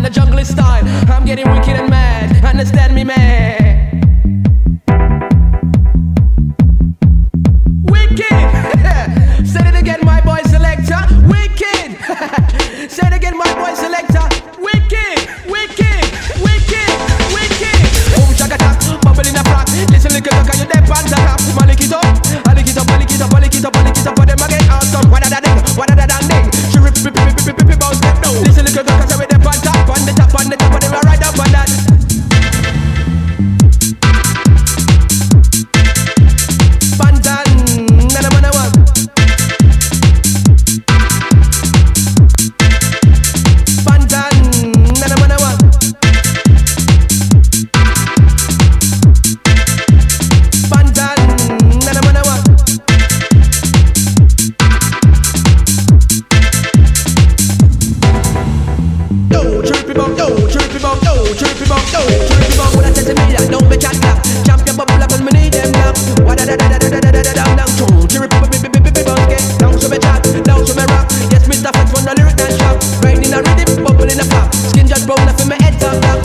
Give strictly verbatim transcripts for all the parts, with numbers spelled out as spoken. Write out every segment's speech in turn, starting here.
a jungle style. I'm getting wicked and mad. Understand me, man? Wicked. Say it again, my boy selector. Wicked. Say it again, my boy selector. Wicked, wicked, wicked, wicked. Boom shakata, bubble in a frock. Listen, little cock, you dead pants up. I lick it up, I lick it up, I lick it up, I lick it up, I lick it up. For them again, awesome. What a da ding, what a da dang ding. She rip, rip, rip, rip, rip, rip, bounce step down. Listen, little cock, I say with them pants up, on the top, on the top, and they right up on that. Pantan, nana mana one. Pantan, nana mana one. Pantan, nana mana one. Yo, chirpy bum, yo, chirpy bum, yo, chirpy bum, yo, chirpy bum. When I say to me that, don't be chat that. Champion bubble up and me need them now. What da da da da da da da da da down down. Chirpy bum, baby, baby, baby, bum, get down so me chat, down so me rock. Yes, Mister Flex from the lyric and shop. Riding in a rhythm, bubble in a flap. Skin just brown up in my head top down.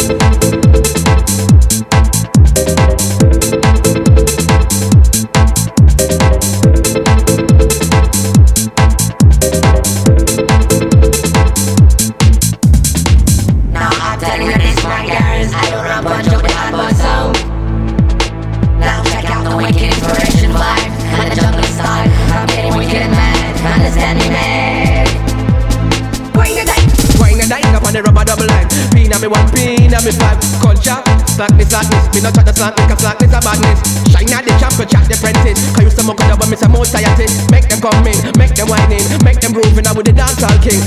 Now I'm telling you this one, girls, I don't rap on joke with hard boy sound. Now check out the wicked inspiration vibe and the jungle style. I'm getting wicked and mad, understand me, man? Wine the night, Wine and dine up on the rubber double line. Pin on me one, pin on me five. Culture, slackness, slackness. Me not chat the slack, because slackness a badness. Shine at the champ, chat the apprentice. Cause you some more but me some more scientist. Make them come in, make them whine in, make them grooving out with the dancehall king.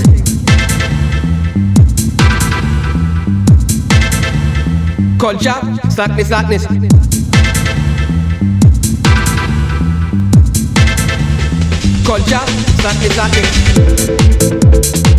Culture, slackness, slackness. Culture, slackness, slackness.